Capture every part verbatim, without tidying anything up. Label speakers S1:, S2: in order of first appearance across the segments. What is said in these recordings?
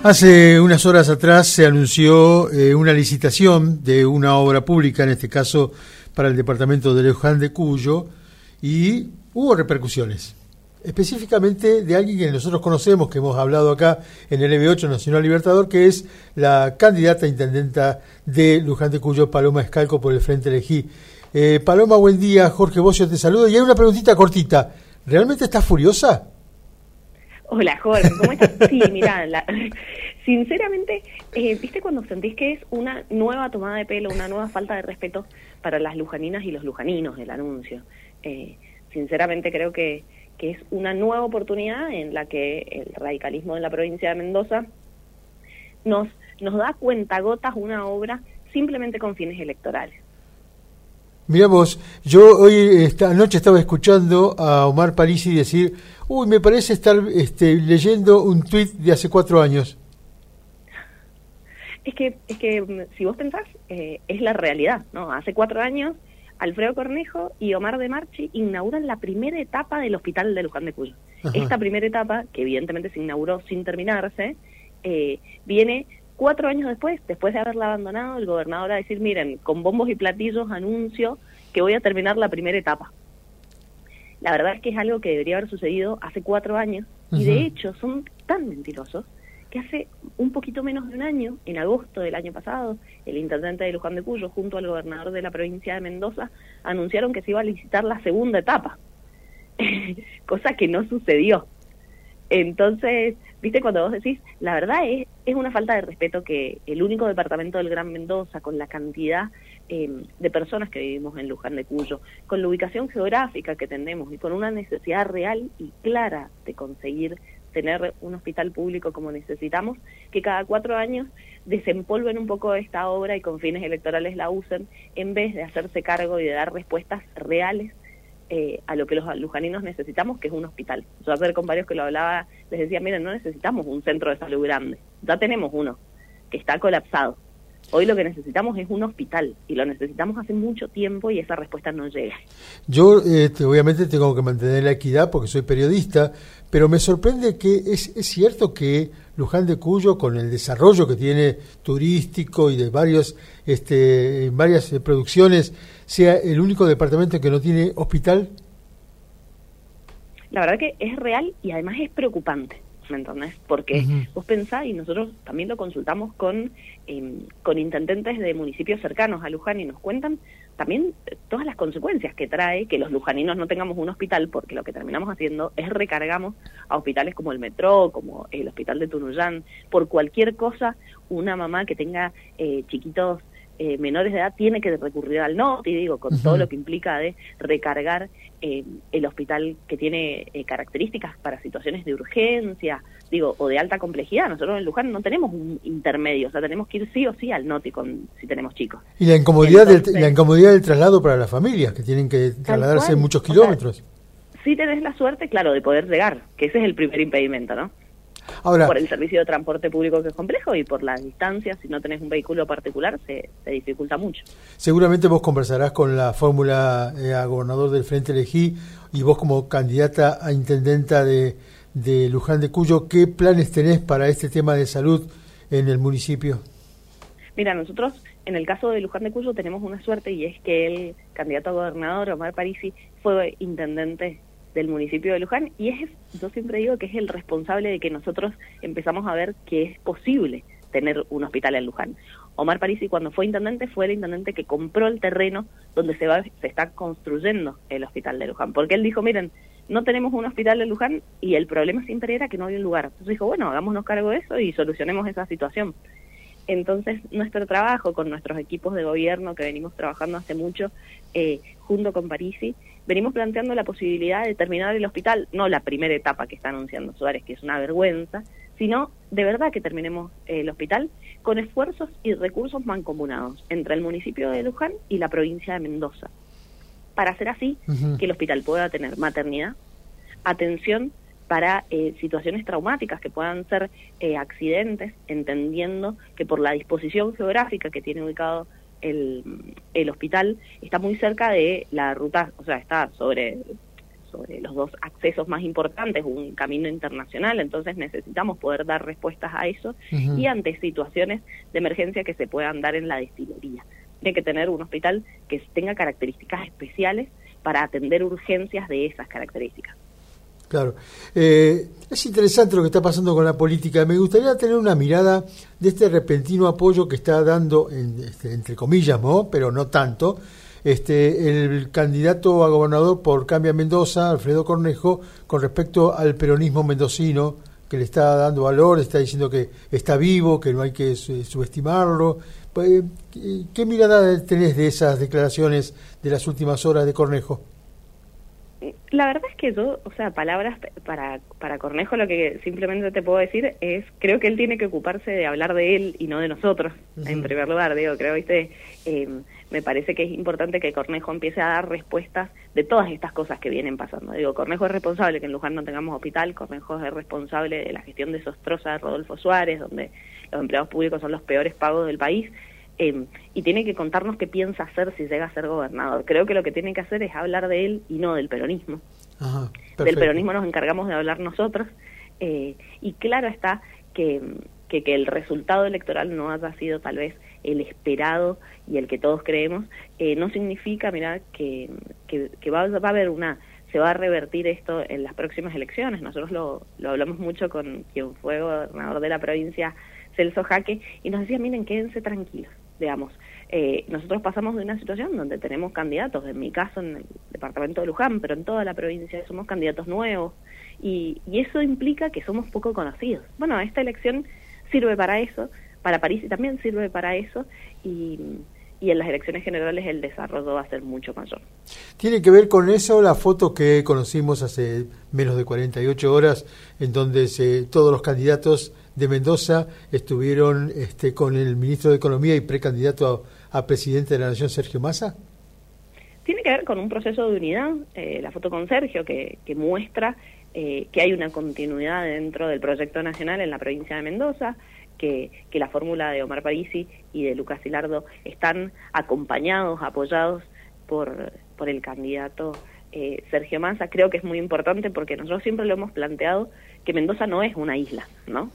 S1: Hace unas horas atrás se anunció eh, una licitación de una obra pública, en este caso para el departamento de Luján de Cuyo, y hubo repercusiones, específicamente de alguien que nosotros conocemos, que hemos hablado acá en el E B ocho Nacional Libertador, que es la candidata a intendenta de Luján de Cuyo, Paloma Escalco, por el Frente Elegí. Eh, Paloma, buen día. Jorge Bocio te saluda. Y hay una preguntita cortita. ¿Realmente estás furiosa?
S2: Hola, Jorge, ¿cómo estás? Sí, mirá, la, sinceramente, eh, ¿viste cuando sentís que es una nueva tomada de pelo, una nueva falta de respeto para las lujaninas y los lujaninos del anuncio? Eh, sinceramente creo que, que es una nueva oportunidad en la que el radicalismo de la provincia de Mendoza nos, nos da cuentagotas una obra simplemente con fines electorales.
S1: Mirá vos, yo hoy esta noche estaba escuchando a Omar Parisi decir, uy, me parece estar este, leyendo un tuit de hace cuatro años.
S2: Es que, es que si vos pensás, eh, es la realidad, ¿no? Hace cuatro años, Alfredo Cornejo y Omar de Marchi inauguran la primera etapa del hospital de Luján de Cuyo. Ajá. Esta primera etapa, que evidentemente se inauguró sin terminarse, eh, viene cuatro años después, después de haberla abandonado, el gobernador a decir, miren, con bombos y platillos anuncio que voy a terminar la primera etapa. La verdad es que es algo que debería haber sucedido hace cuatro años, uh-huh. y de hecho son tan mentirosos que hace un poquito menos de un año, en agosto del año pasado, el intendente de Luján de Cuyo, junto al gobernador de la provincia de Mendoza, anunciaron que se iba a licitar la segunda etapa, cosa que no sucedió. Entonces, viste, cuando vos decís, la verdad es, es una falta de respeto que el único departamento del Gran Mendoza, con la cantidad eh, de personas que vivimos en Luján de Cuyo, con la ubicación geográfica que tenemos y con una necesidad real y clara de conseguir tener un hospital público como necesitamos, que cada cuatro años desempolven un poco esta obra y con fines electorales la usen, en vez de hacerse cargo y de dar respuestas reales Eh, a lo que los lujaninos necesitamos, que es un hospital. Yo ayer con varios que lo hablaba, les decía, miren, no necesitamos un centro de salud grande, ya tenemos uno, que está colapsado. Hoy lo que necesitamos es un hospital, y lo necesitamos hace mucho tiempo y esa respuesta no llega.
S1: Yo, eh, obviamente, tengo que mantener la equidad porque soy periodista, pero me sorprende que es, es cierto que Luján de Cuyo, con el desarrollo que tiene turístico y de varios, este, varias eh, producciones, sea el único departamento que no tiene hospital.
S2: La verdad que es real y además es preocupante, ¿me entendés? Porque uh-huh. vos pensás, y nosotros también lo consultamos con, eh, con intendentes de municipios cercanos a Luján, y nos cuentan también todas las consecuencias que trae que los lujaninos no tengamos un hospital, porque lo que terminamos haciendo es recargamos a hospitales como el Metro, como el Hospital de Tunuyán. Por cualquier cosa, una mamá que tenga eh, chiquitos Eh, menores de edad tiene que recurrir al NOTI, digo, con uh-huh. todo lo que implica de recargar eh, el hospital que tiene eh, características para situaciones de urgencia, digo, o de alta complejidad. Nosotros en Luján no tenemos un intermedio, o sea, tenemos que ir sí o sí al NOTI con, si tenemos chicos.
S1: Y la incomodidad, Entonces, del, la incomodidad del traslado para las familias, que tienen que trasladarse muchos kilómetros.
S2: O sea, sí tenés la suerte, claro, de poder llegar, que ese es el primer impedimento, ¿no?
S1: Ahora,
S2: por el servicio de transporte público, que es complejo, y por las distancias, si no tenés un vehículo particular, se, se dificulta mucho.
S1: Seguramente vos conversarás con la fórmula eh, a gobernador del Frente Elegí, y vos como candidata a intendenta de, de Luján de Cuyo, ¿qué planes tenés para este tema de salud en el municipio?
S2: Mira, nosotros en el caso de Luján de Cuyo tenemos una suerte, y es que el candidato a gobernador, Omar Parisi, fue intendente del municipio de Luján, y es, yo siempre digo que es el responsable de que nosotros empezamos a ver que es posible tener un hospital en Luján. Omar Parisi, cuando fue intendente, fue el intendente que compró el terreno donde se va se está construyendo el hospital de Luján, porque él dijo, miren, no tenemos un hospital en Luján, y el problema siempre era que no había un lugar. Entonces dijo, bueno, hagámonos cargo de eso y solucionemos esa situación. Entonces, nuestro trabajo con nuestros equipos de gobierno, que venimos trabajando hace mucho, eh, junto con Parisi, venimos planteando la posibilidad de terminar el hospital, no la primera etapa que está anunciando Suárez, que es una vergüenza, sino de verdad que terminemos eh, el hospital con esfuerzos y recursos mancomunados entre el municipio de Luján y la provincia de Mendoza, para hacer así uh-huh. que el hospital pueda tener maternidad, atención para eh, situaciones traumáticas que puedan ser eh, accidentes, entendiendo que por la disposición geográfica que tiene ubicado el, el hospital, está muy cerca de la ruta, o sea, está sobre sobre los dos accesos más importantes, un camino internacional, entonces necesitamos poder dar respuestas a eso uh-huh. y ante situaciones de emergencia que se puedan dar en la destilería. Tiene que tener un hospital que tenga características especiales para atender urgencias de esas características.
S1: Claro. Eh, es interesante lo que está pasando con la política. Me gustaría tener una mirada de este repentino apoyo que está dando, en, este, entre comillas, ¿no? Pero no tanto, este, el candidato a gobernador por Cambia Mendoza, Alfredo Cornejo, con respecto al peronismo mendocino, que le está dando valor, está diciendo que está vivo, que no hay que subestimarlo. ¿Qué mirada tenés de esas declaraciones de las últimas horas de Cornejo?
S2: La verdad es que yo, o sea, palabras para para Cornejo, lo que simplemente te puedo decir es, creo que él tiene que ocuparse de hablar de él y no de nosotros, uh-huh. en primer lugar, digo, creo, viste, eh, me parece que es importante que Cornejo empiece a dar respuestas de todas estas cosas que vienen pasando. Digo, Cornejo es responsable que en Luján no tengamos hospital, Cornejo es responsable de la gestión desastrosa de Rodolfo Suárez, donde los empleados públicos son los peores pagos del país, Eh, y tiene que contarnos qué piensa hacer si llega a ser gobernador. Creo que lo que tiene que hacer es hablar de él y no del peronismo.
S1: Ajá,
S2: del peronismo nos encargamos de hablar nosotros, eh, y claro está que, que, que el resultado electoral no haya sido tal vez el esperado y el que todos creemos, eh, no significa, mirá, que, que, que va, va a haber una... se va a revertir esto en las próximas elecciones. Nosotros lo, lo hablamos mucho con quien fue gobernador de la provincia, Celso Jaque, y nos decía, miren, quédense tranquilos. Digamos, eh, nosotros pasamos de una situación donde tenemos candidatos, en mi caso en el departamento de Luján, pero en toda la provincia somos candidatos nuevos, y, y eso implica que somos poco conocidos. Bueno, esta elección sirve para eso, para París también sirve para eso, y, y en las elecciones generales el desarrollo va a ser mucho mayor.
S1: ¿Tiene que ver con eso la foto que conocimos hace menos de cuarenta y ocho horas, en donde se, todos los candidatos de Mendoza estuvieron este, con el ministro de Economía y precandidato a, a presidente de la Nación, Sergio Massa?
S2: Tiene que ver con un proceso de unidad, eh, la foto con Sergio, que, que muestra eh, que hay una continuidad dentro del proyecto nacional en la provincia de Mendoza, que, que la fórmula de Omar Parisi y de Lucas Silardo están acompañados, apoyados por, por el candidato eh, Sergio Massa. Creo que es muy importante porque nosotros siempre lo hemos planteado que Mendoza no es una isla, ¿no?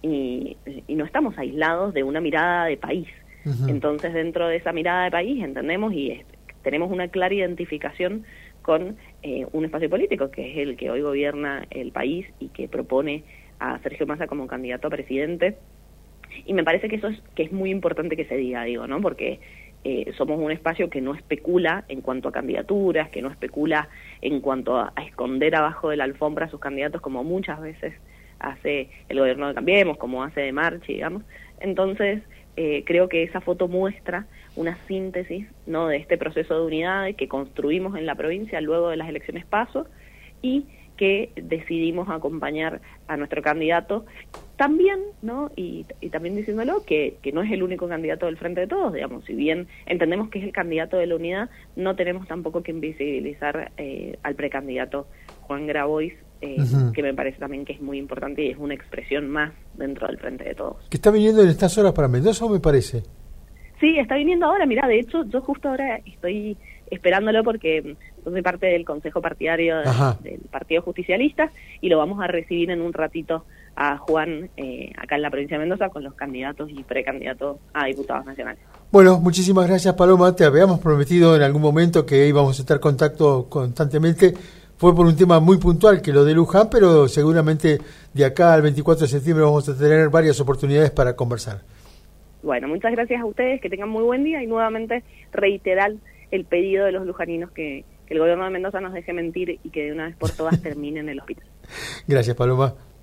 S2: Y, y no estamos aislados de una mirada de país. Uh-huh. Entonces, dentro de esa mirada de país entendemos y es, tenemos una clara identificación con eh, un espacio político que es el que hoy gobierna el país y que propone a Sergio Massa como candidato a presidente. Y me parece que eso es, que es muy importante que se diga, digo, ¿no? Porque eh, somos un espacio que no especula en cuanto a candidaturas, que no especula en cuanto a, a esconder abajo de la alfombra a sus candidatos, como muchas veces hace el gobierno de Cambiemos, como hace de Marchi, digamos. Entonces, eh, creo que esa foto muestra una síntesis, ¿no?, de este proceso de unidad que construimos en la provincia luego de las elecciones PASO y que decidimos acompañar a nuestro candidato también, ¿no? Y, y también diciéndolo que, que no es el único candidato del Frente de Todos, digamos, si bien entendemos que es el candidato de la unidad, no tenemos tampoco que invisibilizar eh, al precandidato Juan Grabois, eh, uh-huh. que me parece también que es muy importante y es una expresión más dentro del Frente de Todos.
S1: ¿Que está viniendo en estas horas para Mendoza o me parece?
S2: Sí, está viniendo ahora, mirá, de hecho yo justo ahora estoy esperándolo porque yo soy parte del Consejo Partidario de, del Partido Justicialista y lo vamos a recibir en un ratito a Juan eh, acá en la provincia de Mendoza con los candidatos y precandidatos a diputados nacionales.
S1: Bueno, muchísimas gracias, Paloma. Te habíamos prometido en algún momento que íbamos a estar en contacto constantemente. Fue por un tema muy puntual que lo de Luján, pero seguramente de acá al veinticuatro de septiembre vamos a tener varias oportunidades para conversar.
S2: Bueno, muchas gracias a ustedes, que tengan muy buen día y nuevamente reiterar el pedido de los lujaninos que, que el gobierno de Mendoza nos deje mentir y que de una vez por todas termine en el hospital.
S1: Gracias, Paloma.